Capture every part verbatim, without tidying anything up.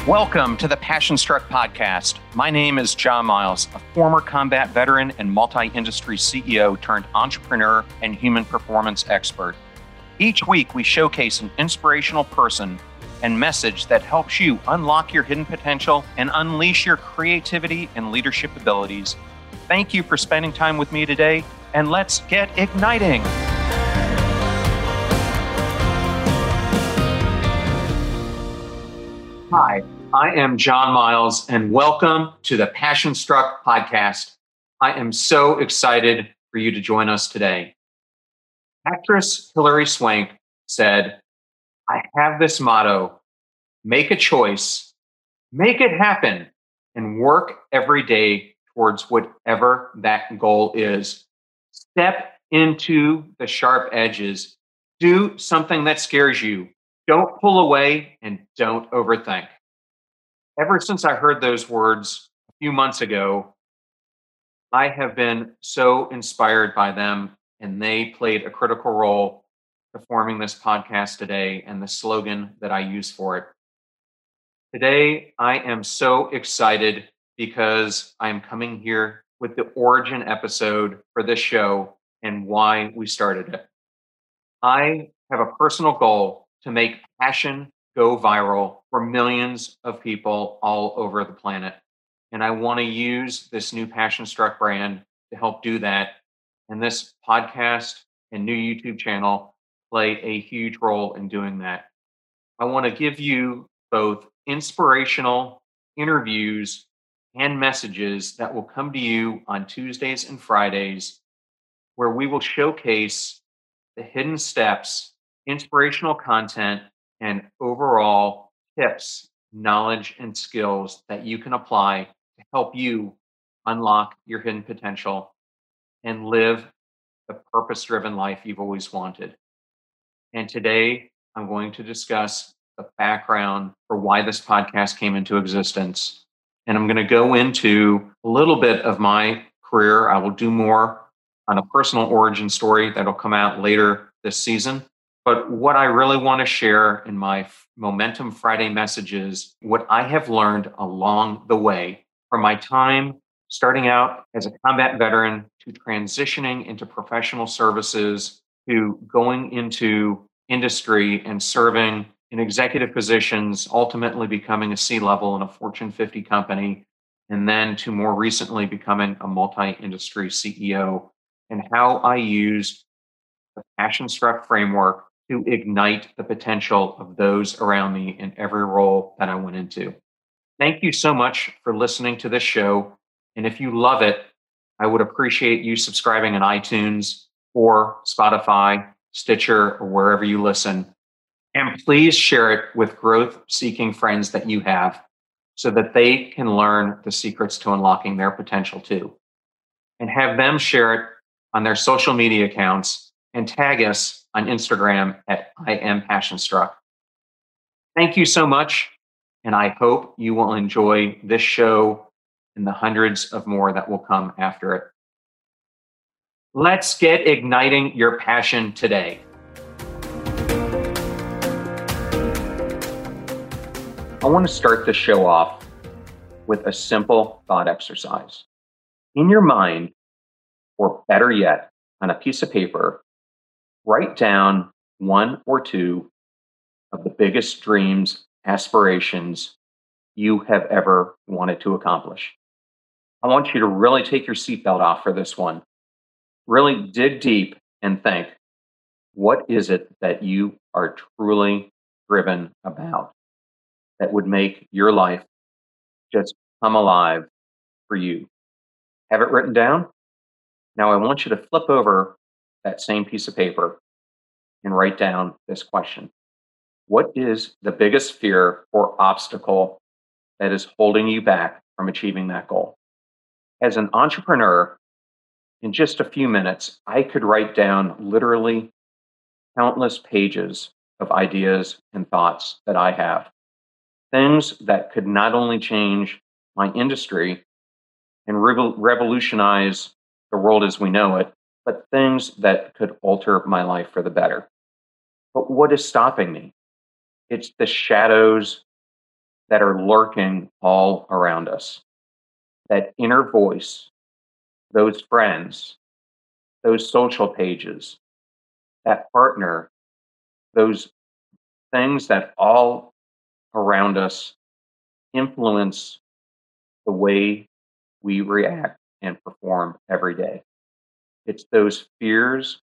Welcome to the Passion Struck podcast. My name is John Miles, a former combat veteran and multi-industry C E O turned entrepreneur and human performance expert. Each week, we showcase an inspirational person and message that helps you unlock your hidden potential and unleash your creativity and leadership abilities. Thank you for spending time with me today, and let's get igniting. Hi, I am John Miles, and welcome to the Passion Struck podcast. I am so excited for you to join us today. Actress Hilary Swank said, "I have this motto, make a choice, make it happen, and work every day towards whatever that goal is. Step into the sharp edges. Do something that scares you. Don't pull away and don't overthink." Ever since I heard those words a few months ago, I have been so inspired by them, and they played a critical role to forming this podcast today and the slogan that I use for it. Today, I am so excited because I'm coming here with the origin episode for this show and why we started it. I have a personal goal to make passion go viral for millions of people all over the planet. And I want to use this new Passion Struck brand to help do that. And this podcast and new YouTube channel play a huge role in doing that. I want to give you both inspirational interviews and messages that will come to you on Tuesdays and Fridays, where we will showcase the hidden steps, inspirational content, and overall tips, knowledge, and skills that you can apply to help you unlock your hidden potential and live the purpose-driven life you've always wanted. And today, I'm going to discuss the background for why this podcast came into existence. And I'm going to go into a little bit of my career. I will do more on a personal origin story that'll come out later this season. But what I really want to share in my Momentum Friday messages, what I have learned along the way from my time starting out as a combat veteran to transitioning into professional services to going into industry and serving in executive positions, ultimately becoming a C-level in a Fortune fifty company, and then to more recently becoming a multi-industry C E O, and how I used the Passion Struck framework to ignite the potential of those around me in every role that I went into. Thank you so much for listening to this show. And if you love it, I would appreciate you subscribing on iTunes or Spotify, Stitcher, or wherever you listen. And please share it with growth-seeking friends that you have so that they can learn the secrets to unlocking their potential too. And have them share it on their social media accounts and tag us on Instagram at I am Passion Struck. Thank you so much, and I hope you will enjoy this show and the hundreds of more that will come after it. Let's get igniting your passion today. I want to start the show off with a simple thought exercise. In your mind, or better yet, on a piece of paper, write down one or two of the biggest dreams, aspirations you have ever wanted to accomplish. I want you to really take your seatbelt off for this one. Really dig deep and think, what is it that you are truly driven about that would make your life just come alive for you? Have it written down? Now I want you to flip over that same piece of paper and write down this question. What is the biggest fear or obstacle that is holding you back from achieving that goal? As an entrepreneur, in just a few minutes, I could write down literally countless pages of ideas and thoughts that I have. Things that could not only change my industry and revo- revolutionize the world as we know it, but things that could alter my life for the better. But what is stopping me? It's the shadows that are lurking all around us. That inner voice, those friends, those social pages, that partner, those things that all around us influence the way we react and perform every day. It's those fears,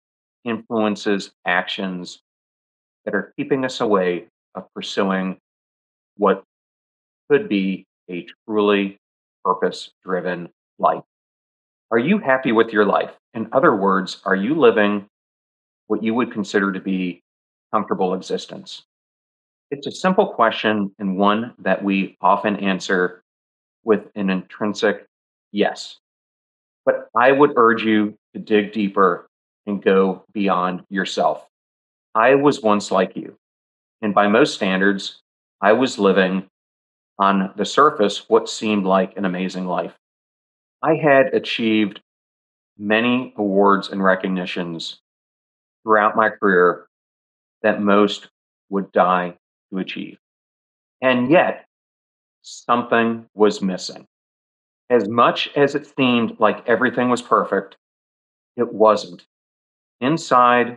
influences, actions that are keeping us away of pursuing what could be a truly purpose driven life. Are you happy with your life? In other words, are you living what you would consider to be comfortable existence? It's a simple question and one that we often answer with an intrinsic yes. But I would urge you to dig deeper and go beyond yourself. I was once like you, and by most standards, I was living on the surface what seemed like an amazing life. I had achieved many awards and recognitions throughout my career that most would die to achieve. And yet, something was missing. As much as it seemed like everything was perfect, it wasn't. Inside,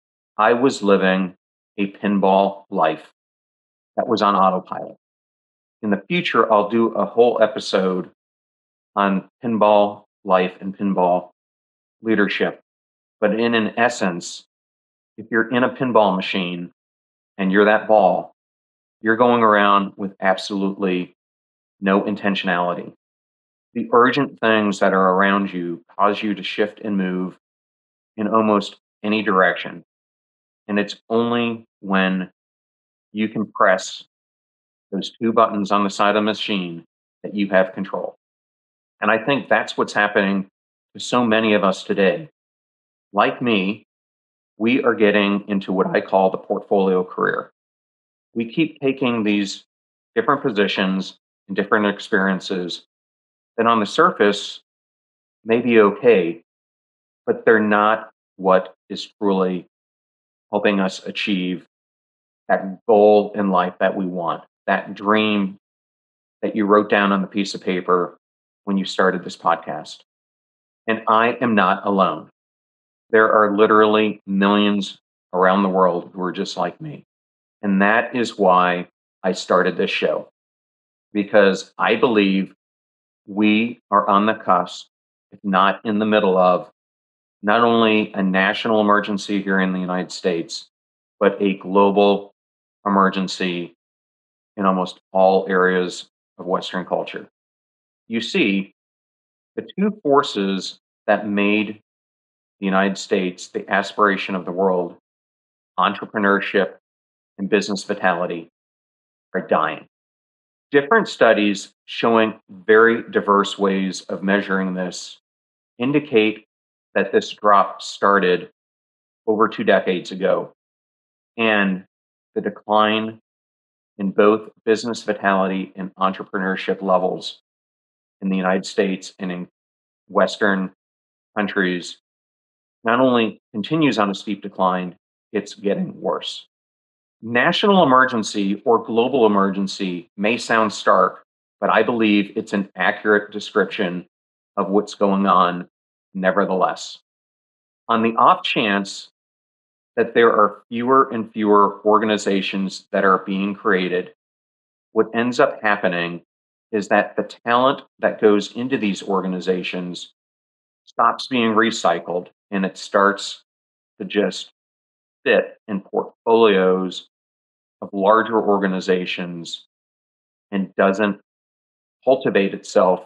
I was living a pinball life that was on autopilot. In the future, I'll do a whole episode on pinball life and pinball leadership. But in an essence, if you're in a pinball machine and you're that ball, you're going around with absolutely no intentionality. The urgent things that are around you cause you to shift and move in almost any direction. And it's only when you can press those two buttons on the side of the machine that you have control. And I think that's what's happening to so many of us today. Like me, we are getting into what I call the portfolio career. We keep taking these different positions and different experiences that on the surface may be okay, but they're not what is truly helping us achieve that goal in life that we want, that dream that you wrote down on the piece of paper when you started this podcast. And I am not alone. There are literally millions around the world who are just like me. And that is why I started this show, because I believe we are on the cusp, if not in the middle of, not only a national emergency here in the United States, but a global emergency in almost all areas of Western culture. You see, the two forces that made the United States the aspiration of the world, entrepreneurship and business vitality, are dying. Different studies showing very diverse ways of measuring this indicate that this drop started over two decades ago, and the decline in both business vitality and entrepreneurship levels in the United States and in Western countries not only continues on a steep decline, it's getting worse. National emergency or global emergency may sound stark, but I believe it's an accurate description of what's going on nevertheless. On the off chance that there are fewer and fewer organizations that are being created, what ends up happening is that the talent that goes into these organizations stops being recycled and it starts to just sit in portfolios of larger organizations and doesn't cultivate itself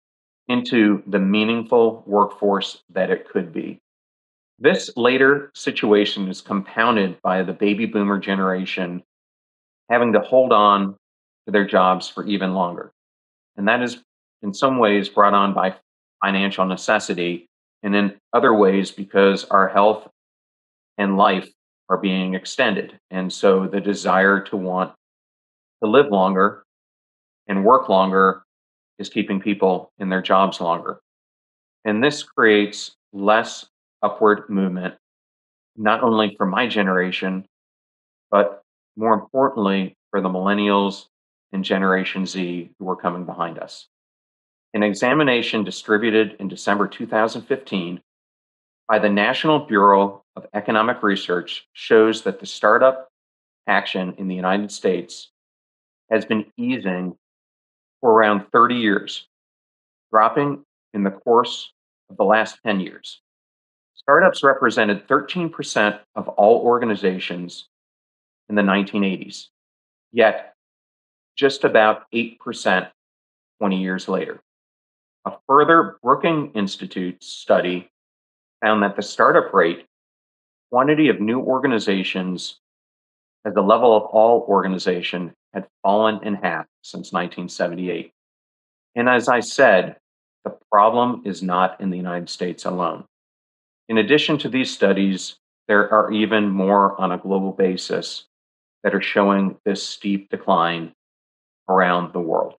into the meaningful workforce that it could be. This later situation is compounded by the baby boomer generation having to hold on to their jobs for even longer. And that is in some ways brought on by financial necessity, and in other ways because our health and life are being extended. And so the desire to want to live longer and work longer is keeping people in their jobs longer. And this creates less upward movement, not only for my generation, but more importantly, for the millennials and Generation Z who are coming behind us. An examination distributed in December two thousand fifteen by the National Bureau of Economic Research shows that the startup action in the United States has been easing for around thirty years, dropping in the course of the last ten years. Startups represented thirteen percent of all organizations in the nineteen eighties, yet just about eight percent twenty years later. A further Brookings Institute study found that the startup rate, quantity of new organizations, as the level of all organization had fallen in half since nineteen seventy-eight. And as I said, the problem is not in the United States alone. In addition to these studies, there are even more on a global basis that are showing this steep decline around the world.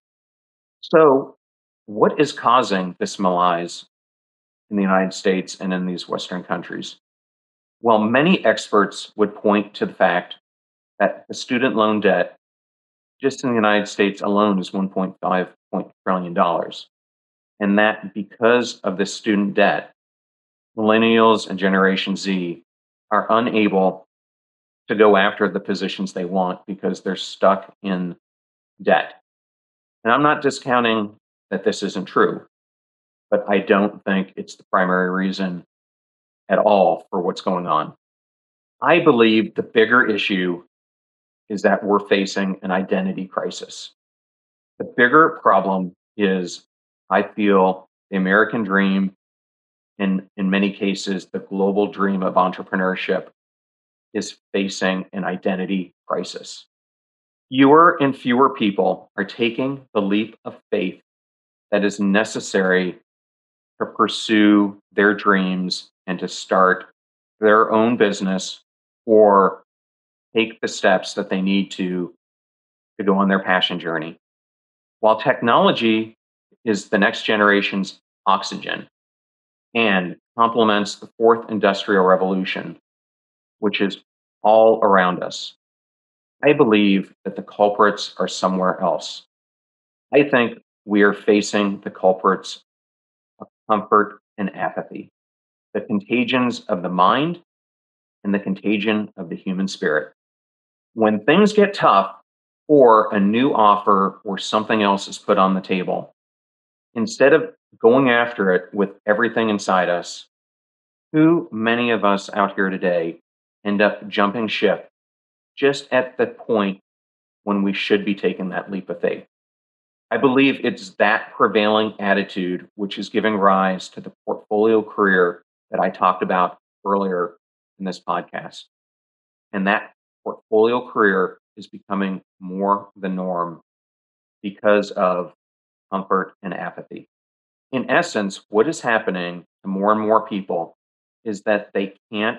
So, what is causing this malaise in the United States and in these Western countries? Well, many experts would point to the fact that the student loan debt just in the United States alone is one point five trillion dollars. And that because of this student debt, millennials and Generation Z are unable to go after the positions they want because they're stuck in debt. And I'm not discounting that this isn't true, but I don't think it's the primary reason at all for what's going on. I believe the bigger issue is that we're facing an identity crisis. The bigger problem is, I feel, the American dream, and in many cases, the global dream of entrepreneurship is facing an identity crisis. Fewer and fewer people are taking the leap of faith that is necessary to pursue their dreams and to start their own business or take the steps that they need to to go on their passion journey. While technology is the next generation's oxygen and complements the fourth industrial revolution, which is all around us, I believe that the culprits are somewhere else. I think we are facing the culprits of comfort and apathy, the contagions of the mind and the contagion of the human spirit. When things get tough, or a new offer or something else is put on the table, instead of going after it with everything inside us, too many of us out here today end up jumping ship just at the point when we should be taking that leap of faith. I believe it's that prevailing attitude which is giving rise to the portfolio career that I talked about earlier in this podcast. And that portfolio career is becoming more the norm because of comfort and apathy. In essence, what is happening to more and more people is that they can't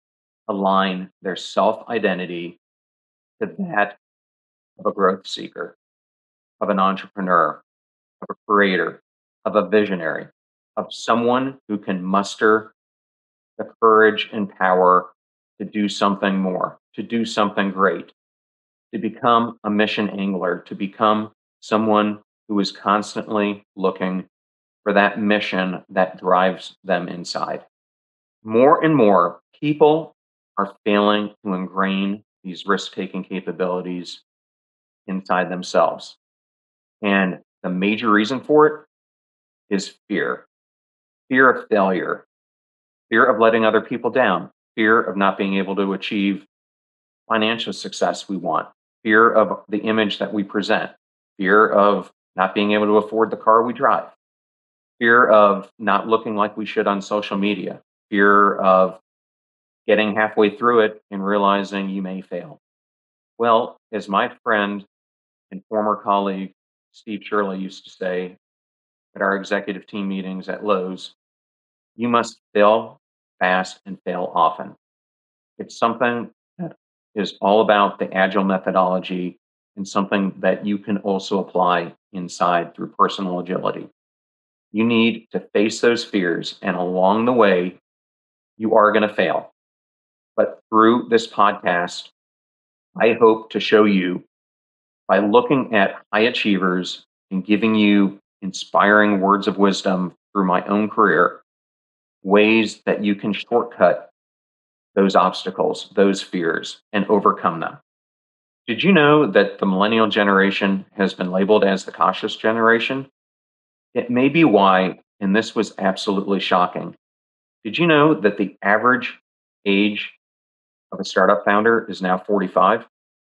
align their self identity to that of a growth seeker, of an entrepreneur, of a creator, of a visionary, of someone who can muster the courage and power to do something more, to do something great, to become a mission angler, to become someone who is constantly looking for that mission that drives them inside. More and more people are failing to ingrain these risk-taking capabilities inside themselves. And the major reason for it is fear. Fear of failure, fear of letting other people down, fear of not being able to achieve financial success we want, fear of the image that we present, fear of not being able to afford the car we drive, fear of not looking like we should on social media, fear of getting halfway through it and realizing you may fail. Well, as my friend and former colleague Steve Shirley used to say at our executive team meetings at Lowe's, you must fail fast and fail often. It's something that is all about the agile methodology and something that you can also apply inside through personal agility. You need to face those fears, and along the way, you are going to fail. But through this podcast, I hope to show you by looking at high achievers and giving you inspiring words of wisdom through my own career, ways that you can shortcut those obstacles, those fears, and overcome them. Did you know that the millennial generation has been labeled as the cautious generation? It may be why, and this was absolutely shocking. Did you know that the average age of a startup founder is now forty-five?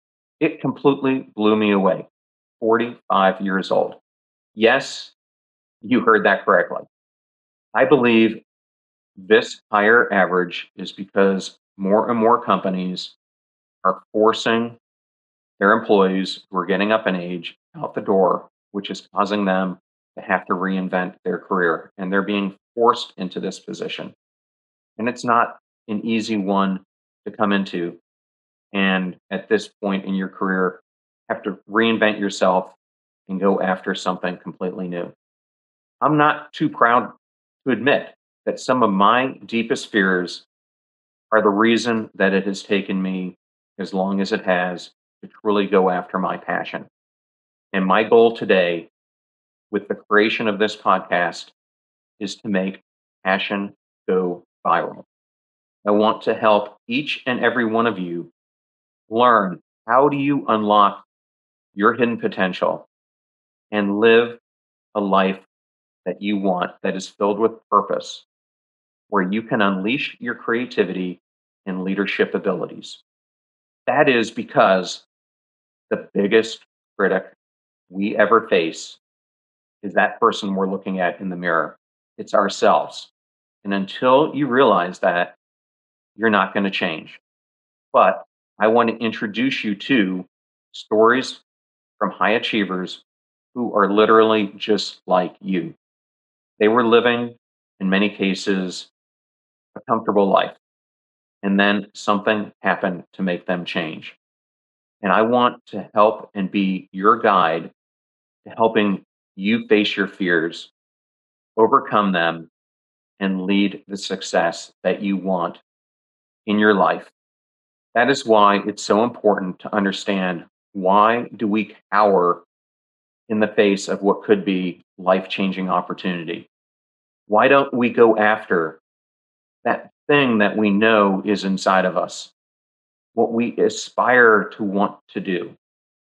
It completely blew me away. forty-five years old. Yes, you heard that correctly. I believe this higher average is because more and more companies are forcing their employees who are getting up in age out the door, which is causing them to have to reinvent their career. And they're being forced into this position. And it's not an easy one to come into. And at this point in your career, have to reinvent yourself and go after something completely new. I'm not too proud to admit that some of my deepest fears are the reason that it has taken me as long as it has to truly go after my passion. And my goal today with the creation of this podcast is to make passion go viral. I want to help each and every one of you learn how do you unlock your hidden potential and live a life that you want that is filled with purpose, where you can unleash your creativity and leadership abilities. That is because the biggest critic we ever face is that person we're looking at in the mirror. It's ourselves. And until you realize that, you're not going to change. But I want to introduce you to stories from high achievers who are literally just like you. They were living, in many cases, a comfortable life. And then something happened to make them change. And I want to help and be your guide to helping you face your fears, overcome them, and lead the success that you want in your life. That is why it's so important to understand, why do we cower in the face of what could be life-changing opportunity? Why don't we go after that thing that we know is inside of us, what we aspire to want to do?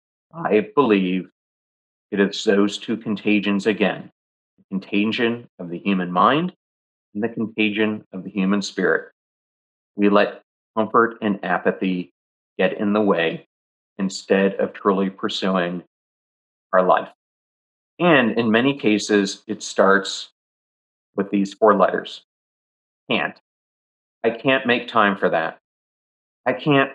I believe it is those two contagions again, the contagion of the human mind and the contagion of the human spirit. We let comfort and apathy get in the way instead of truly pursuing our life. And in many cases, it starts with these four letters: can't. I can't make time for that. I can't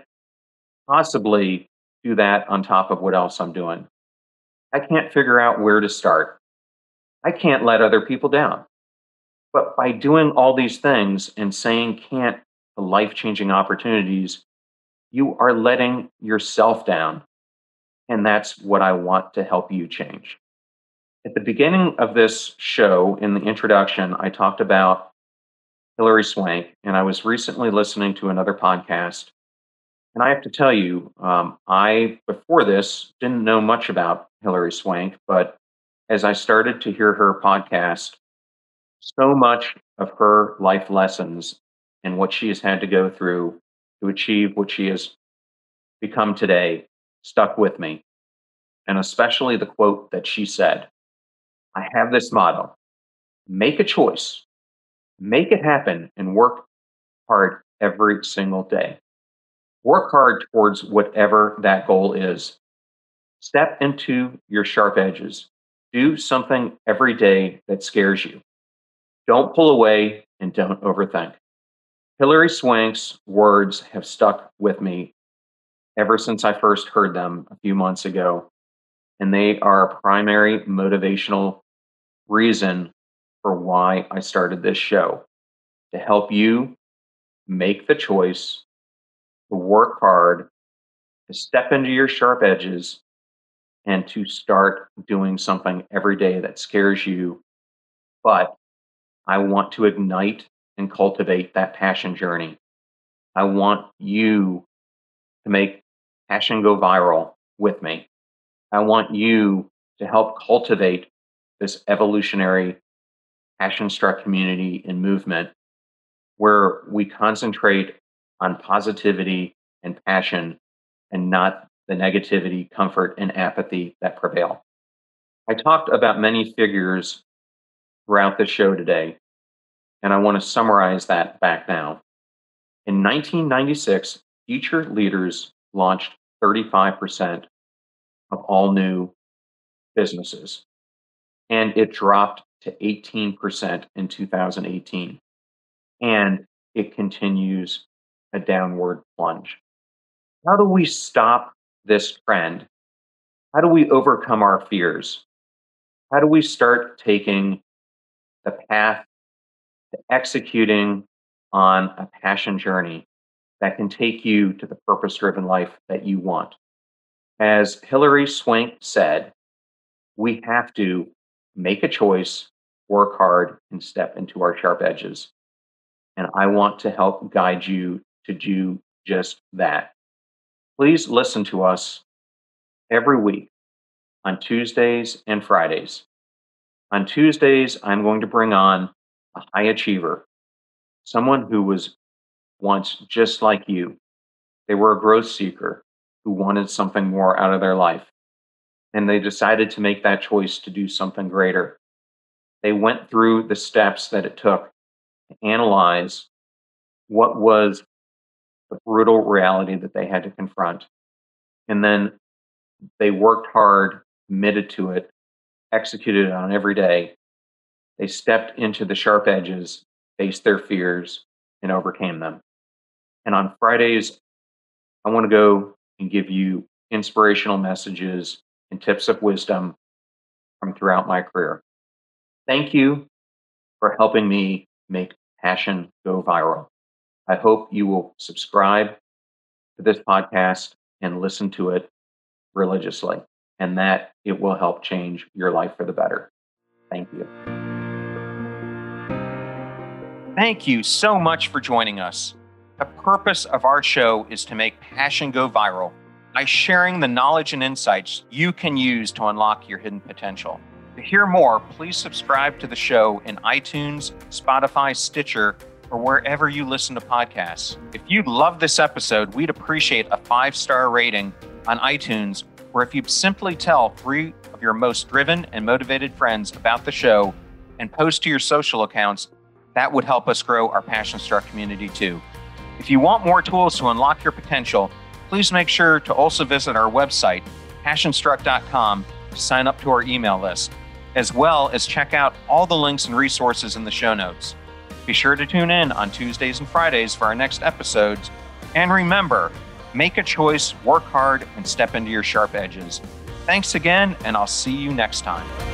possibly do that on top of what else I'm doing. I can't figure out where to start. I can't let other people down. But by doing all these things and saying can't to life-changing opportunities, you are letting yourself down. And that's what I want to help you change. At the beginning of this show, in the introduction, I talked about Hilary Swank, and I was recently listening to another podcast. And I have to tell you, um, I, before this, didn't know much about Hilary Swank, but as I started to hear her podcast, so much of her life lessons and what she has had to go through to achieve what she has become today stuck with me. And especially the quote that she said: I have this motto: make a choice, make it happen, and work hard every single day. Work hard towards whatever that goal is. Step into your sharp edges. Do something every day that scares you. Don't pull away and don't overthink. Hilary Swank's words have stuck with me ever since I first heard them a few months ago, and they are a primary motivational reason for why I started this show, to help you make the choice to work hard, to step into your sharp edges, and to start doing something every day that scares you. But I want to ignite and cultivate that passion journey. I want you to make passion go viral with me. I want you to help cultivate this evolutionary Passion Struck community and movement where we concentrate on positivity and passion and not the negativity, comfort, and apathy that prevail. I talked about many figures throughout the show today, and I want to summarize that back now. In nineteen ninety-six, future leaders launched thirty-five percent of all new businesses, and it dropped to eighteen percent in two thousand eighteen, and it continues a downward plunge. How do we stop this trend? How do we overcome our fears? How do we start taking the path to executing on a passion journey that can take you to the purpose-driven life that you want? As Hilary Swank said, we have to make a choice, work hard, and step into our sharp edges. And I want to help guide you to do just that. Please listen to us every week on Tuesdays and Fridays. On Tuesdays, I'm going to bring on a high achiever, someone who was once just like you. They were a growth seeker who wanted something more out of their life, and they decided to make that choice to do something greater. They went through the steps that it took to analyze what was the brutal reality that they had to confront. And then they worked hard, committed to it, executed it on every day. They stepped into the sharp edges, faced their fears, and overcame them. And on Fridays, I want to go and give you inspirational messages and tips of wisdom from throughout my career. Thank you for helping me make passion go viral. I hope you will subscribe to this podcast and listen to it religiously, and that it will help change your life for the better. Thank you. Thank you so much for joining us. The purpose of our show is to make passion go viral by sharing the knowledge and insights you can use to unlock your hidden potential. To hear more, please subscribe to the show in iTunes, Spotify, Stitcher, or wherever you listen to podcasts. If you love this episode, we'd appreciate a five-star rating on iTunes, or if you'd simply tell three of your most driven and motivated friends about the show and post to your social accounts, that would help us grow our Passion Struck community too. If you want more tools to unlock your potential, please make sure to also visit our website, passion struck dot com, to sign up to our email list, as well as check out all the links and resources in the show notes. Be sure to tune in on Tuesdays and Fridays for our next episodes. And remember, make a choice, work hard, and step into your sharp edges. Thanks again, and I'll see you next time.